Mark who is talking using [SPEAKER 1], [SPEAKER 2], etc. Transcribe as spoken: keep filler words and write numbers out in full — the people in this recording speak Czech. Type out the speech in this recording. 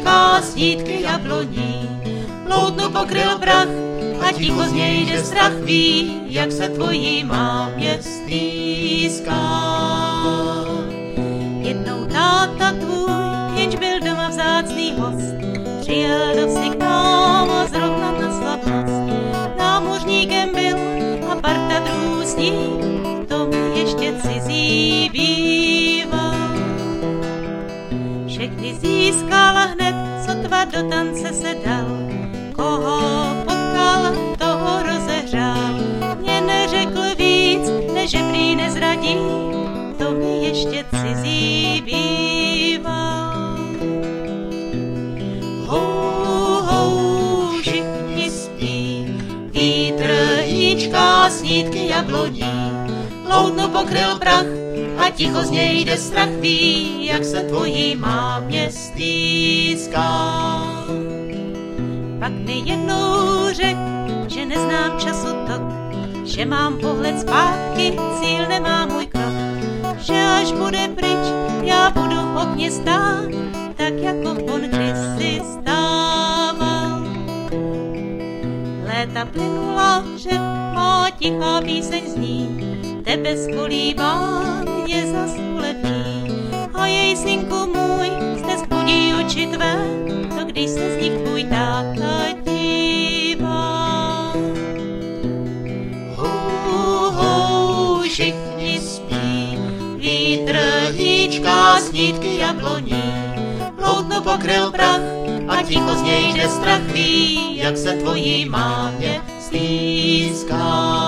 [SPEAKER 1] hlíčka, snídky jabloní. Loutnu pokryl prach a ticho z něj jde strach, ví, jak se tvojí mámě stýská. Jednou táta tvůj, jenž byl doma vzácný host, přijel do vsi k nám a zrovna na slavnost. Námořníkem byl a parta druhů s ním, to mi ještě cizí bývá. Všechny získala hned, sotva do tance se dal, koho potkal, toho rozehřál. Mě neřekl víc, než že prý nezradí, to mi ještě cizí bývá. Hou, hou, všichni spí, vítr, jíčka, snídky jabloní. Loutnu pokryl prach a ticho z něj jde strach, ví, jak se tvojí mámě stýská. Pak mi jednou řek, že neznám času tok, že mám pohled zpátky, cíl nemá můj krok, že až bude pryč, já budu v okně stát, tak jako on kdysi stával. Léta plynula, že má tichá píseň zní, tebe skolíbám je zas uletý. A jej, synku můj, zde zbudí oči tvé, to když se z nich tvůj táta dívá. Hou, hou, všichni spí, vítr, hlíčka, snídky jabloní. Loutnu pokryl prach a ticho z něj jde strach, ví, jak se tvojí mámě stýská.